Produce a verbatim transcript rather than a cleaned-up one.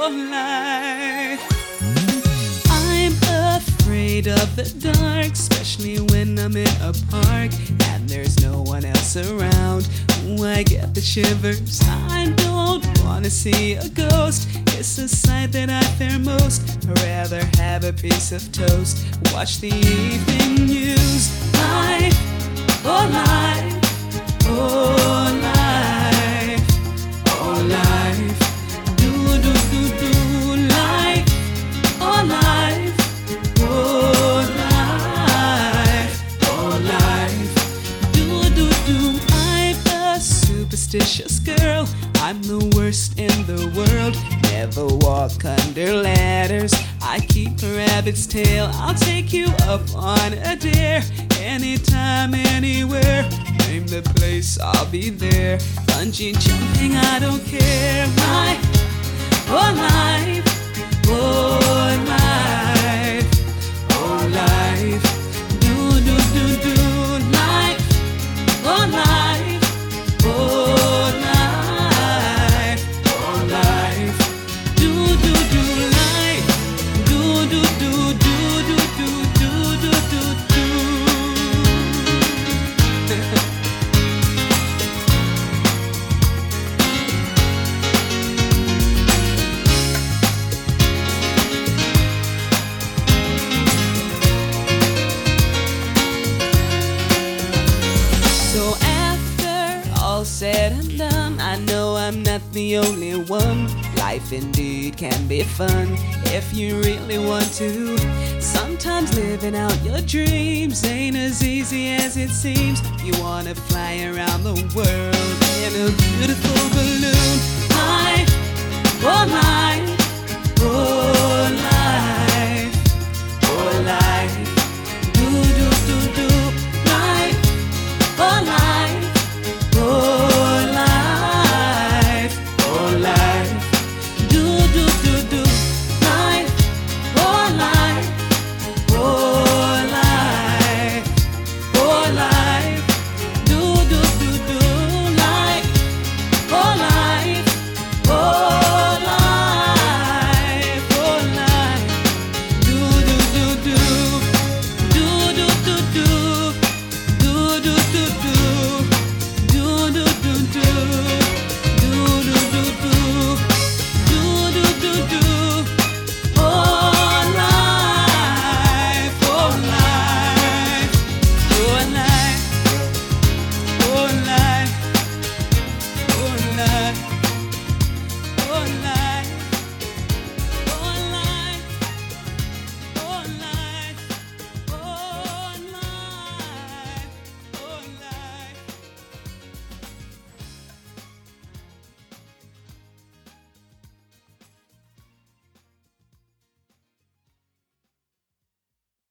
oh life. I'm afraid of the dark, especially when I'm in a park and there's no one else around. Ooh, I get the shivers. I don't wanna see a ghost. It's a sight that I fear most. I'd rather have a piece of toast, watch the evening news. Life, oh life, oh life, oh life. Do do do do life, oh life, oh life, oh life. Do do do. I'm a superstitious girl. I'm the worst in the world. Never walk under ladders. I keep a rabbit's tail. I'll take you up on a dare. Anytime, anywhere. Name the place, I'll be there. Bungee jumping, I don't care. Life, oh life, oh life, oh life. Do do do do life, oh life, oh life, oh life. Do do do life, do do do do do do do do do do. So after all said and done, I know I'm not the only one. Life indeed can be fun if you really want to. Sometimes living out your dreams ain't as easy as it seems. You wanna fly around the world in a beautiful balloon.